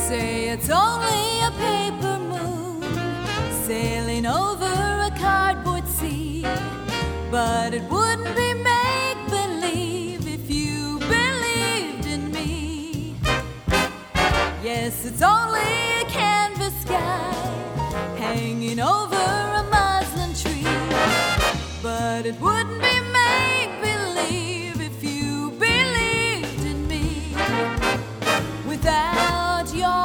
Say it's only a paper moon sailing over a cardboard sea, but it wouldn't be make-believe if you believed in me. Yes, it's only a canvas sky hanging over a muslin tree, but it wouldn't be make-believe if you believed in me. Without your